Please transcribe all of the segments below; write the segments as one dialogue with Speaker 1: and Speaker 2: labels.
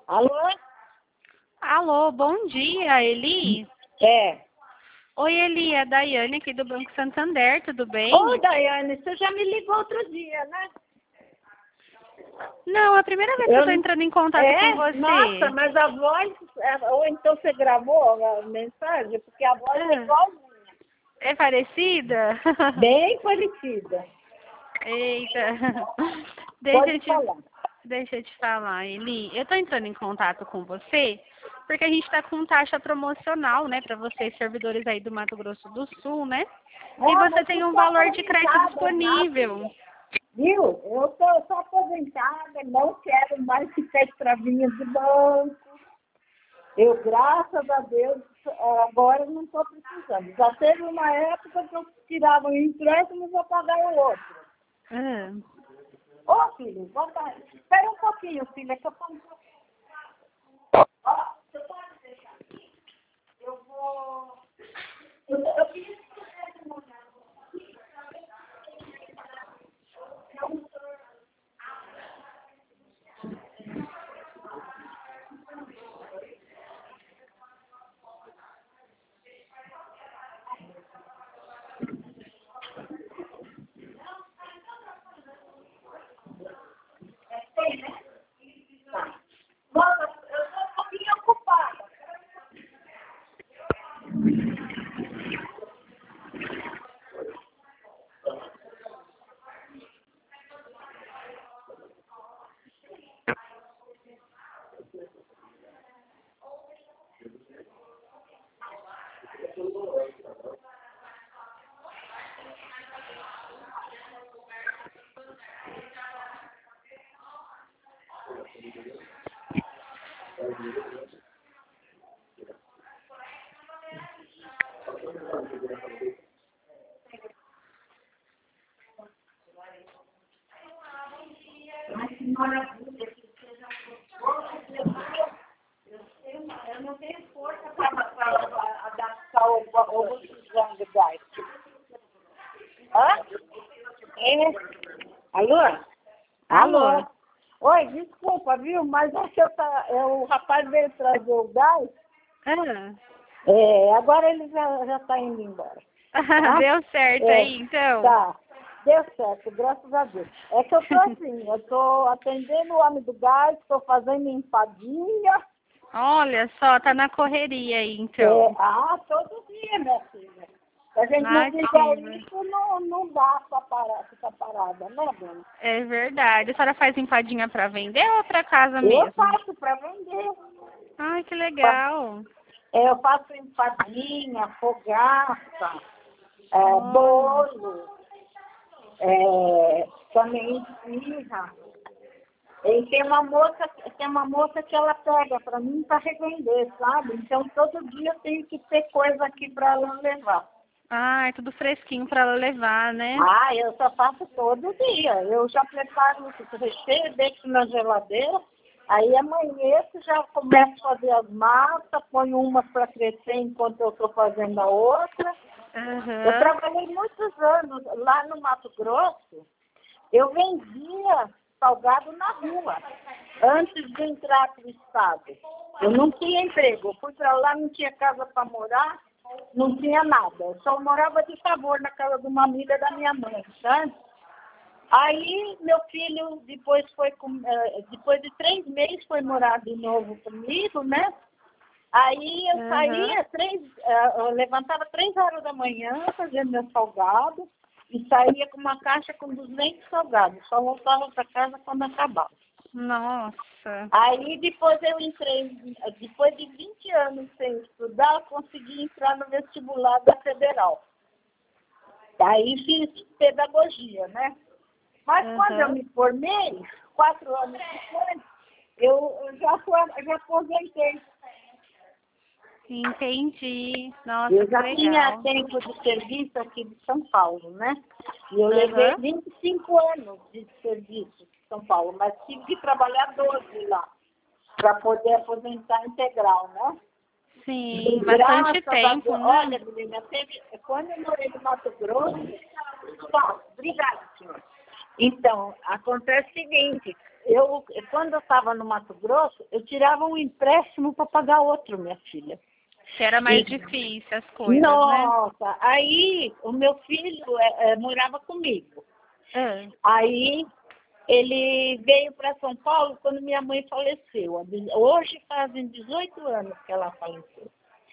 Speaker 1: Alô?
Speaker 2: Alô, bom dia, Eli.
Speaker 1: É.
Speaker 2: Oi, Eli, é a Daiane aqui do Banco Santander, tudo bem?
Speaker 1: Ô, Daiane, você já me ligou outro dia, né?
Speaker 2: Não, é a primeira vez que eu tô entrando em contato com você.
Speaker 1: Nossa, mas a voz... Ou então você gravou a mensagem? Porque a voz é igualzinha.
Speaker 2: É parecida?
Speaker 1: Bem parecida.
Speaker 2: Eita.
Speaker 1: Falar.
Speaker 2: Deixa eu te falar, Eli. Eu tô entrando em contato com você porque a gente tá com taxa promocional, né, para vocês, servidores aí do Mato Grosso do Sul, né? E você tem um valor de crédito disponível.
Speaker 1: Viu? Eu sou aposentada, não quero mais ficar escravinha de banco. Eu, graças a Deus, agora não estou precisando. Já teve uma época que eu tirava um empréstimo e vou pagar o outro. Ô, filho, espera um pouquinho, filha, que eu estou... Ó, você pode deixar aqui? Eu vou... Eu queria que você desse uma olhada. Nossa, eu estou um pouquinho ocupada. Mas que maravilha que você já gostou. Eu não tenho força para adaptar o botijão de gás. Hã? Alô?
Speaker 2: Alô?
Speaker 1: Oi, desculpa, viu? Mas acho que o rapaz veio trazer o gás. Agora ele já está indo embora.
Speaker 2: Deu certo aí, então?
Speaker 1: Tá. Deu certo, graças a Deus. É que eu tô assim, eu tô atendendo o homem do gás, estou fazendo empadinha.
Speaker 2: Olha só, tá na correria aí, então.
Speaker 1: Todo dia, minha filha. Se a gente
Speaker 2: Ai,
Speaker 1: não fizer
Speaker 2: filha.
Speaker 1: isso, não dá para ficar parada, né, dona?
Speaker 2: É verdade. A senhora faz empadinha pra vender ou pra casa
Speaker 1: Eu
Speaker 2: mesmo?
Speaker 1: faço para vender.
Speaker 2: Ai, que legal.
Speaker 1: Eu faço empadinha, fogaça, bolo, também esfirra. E tem uma moça que ela pega para mim para revender, sabe? Então todo dia eu tenho que ter coisa aqui para ela levar.
Speaker 2: É tudo fresquinho pra ela levar, né?
Speaker 1: Eu só faço todo dia. Eu já preparo o recheio, deixo na geladeira. Aí amanheço, já começo a fazer as massas, ponho uma para crescer enquanto eu estou fazendo a outra. Eu trabalhei muitos anos lá no Mato Grosso. Eu vendia salgado na rua, antes de entrar para o estado. Eu não tinha emprego. Eu fui para lá, não tinha casa para morar, não tinha nada. Eu só morava de favor na casa de uma amiga da minha mãe, sabe? Aí, meu filho, depois de 3 meses, foi morar de novo comigo, né? Aí eu saía, eu levantava 3 horas da manhã, fazendo meu salgado, e saía com uma caixa com 200 salgados. Só voltava para casa quando acabava.
Speaker 2: Nossa.
Speaker 1: Aí depois eu entrei, depois de 20 anos sem estudar, eu consegui entrar no vestibular da Federal. Aí fiz pedagogia, né? Mas quando eu me formei, 4 anos depois, eu já aposentei.
Speaker 2: Entendi. Nossa,
Speaker 1: Eu já
Speaker 2: que
Speaker 1: tinha
Speaker 2: legal.
Speaker 1: tempo de serviço aqui de São Paulo, né? E eu levei 25 anos de serviço de São Paulo, mas tive que trabalhar 12 lá, para poder aposentar integral, né?
Speaker 2: Sim, bastante tempo, né?
Speaker 1: Olha, menina, quando eu morei no Mato Grosso... Obrigada, senhor. Então, acontece o seguinte, quando eu estava no Mato Grosso, eu tirava um empréstimo para pagar outro, minha filha.
Speaker 2: Que era mais difícil as coisas,
Speaker 1: nossa,
Speaker 2: né?
Speaker 1: aí o meu filho morava comigo.
Speaker 2: Ah.
Speaker 1: Aí ele veio para São Paulo quando minha mãe faleceu. Hoje fazem 18 anos que ela faleceu.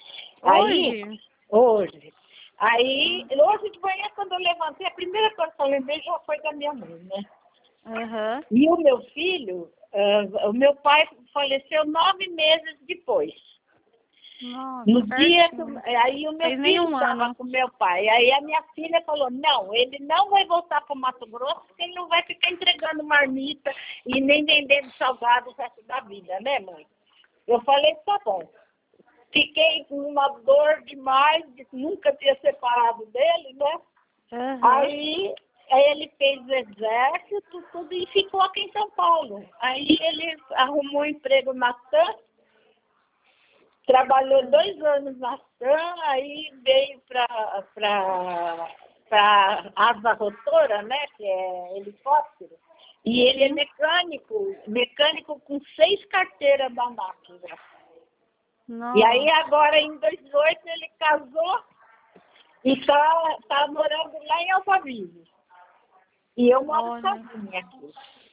Speaker 1: Hoje. Aí, hoje de manhã, quando eu levantei, a primeira coisa que eu lembrei já foi da minha mãe, né?
Speaker 2: Uhum.
Speaker 1: E o meu filho, o meu pai faleceu 9 meses depois.
Speaker 2: Nossa,
Speaker 1: No dia que, aí o meu
Speaker 2: fez
Speaker 1: filho estava com meu pai. Aí a minha filha falou, não, ele não vai voltar para o Mato Grosso, porque ele não vai ficar entregando marmita e nem vendendo salgado o resto da vida, né, mãe? Eu falei, tá bom. Fiquei com uma dor demais, de nunca ter separado dele, né?
Speaker 2: Uhum.
Speaker 1: Aí ele fez o exército, tudo, e ficou aqui em São Paulo. Aí ele arrumou emprego na TAM, trabalhou 2 anos na TAM, aí veio para asa rotora, né, que é helicóptero, e ele é mecânico com 6 carteiras da máquina.
Speaker 2: Nossa.
Speaker 1: E aí agora em 2008 ele casou e tá morando lá em Alphaville. E eu moro sozinha aqui.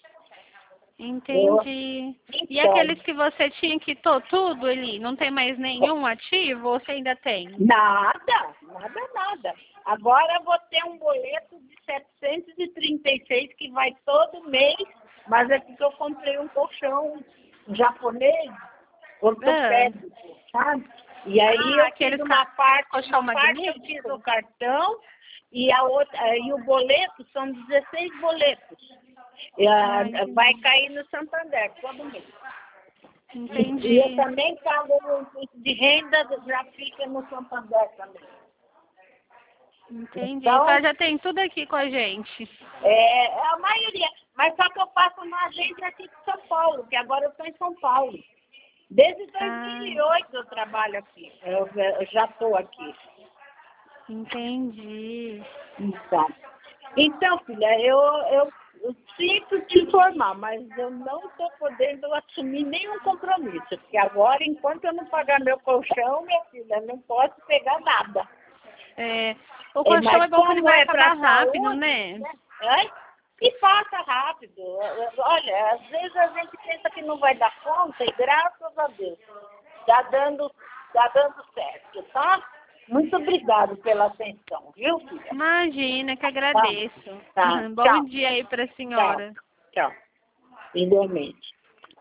Speaker 2: Entendi. E aqueles que você tinha quitou tudo ali? Não tem mais nenhum ativo ou você ainda tem?
Speaker 1: Nada. Agora eu vou ter um boleto de 736 que vai todo mês, mas é porque eu comprei um colchão japonês ortopédico, sabe? E aí eu fiz uma parte eu fiz o cartão e a outra, e o boleto são 16 boletos. Vai cair no Santander todo mês.
Speaker 2: Entendi.
Speaker 1: E eu também pago o imposto de renda, já fica no Santander também.
Speaker 2: Entendi. Então já tem tudo aqui com a gente.
Speaker 1: A maioria. Mas só que eu passo uma agência aqui de São Paulo, que agora eu estou em São Paulo. Desde 2008 eu trabalho aqui. Eu já estou aqui.
Speaker 2: Entendi.
Speaker 1: Então, filha, eu sinto te informar, mas eu não estou podendo assumir nenhum compromisso. Porque agora, enquanto eu não pagar meu colchão, minha filha, não posso pegar nada.
Speaker 2: O colchão é bom que ele vai acabar rápido,
Speaker 1: saúde,
Speaker 2: né?
Speaker 1: E passa rápido. Olha, às vezes a gente pensa que não vai dar conta e graças a Deus tá dando certo, tá? Muito obrigado pela atenção, viu, filha?
Speaker 2: Imagina, que agradeço.
Speaker 1: Tá.
Speaker 2: Bom dia aí para a senhora.
Speaker 1: Tchau. Igualmente.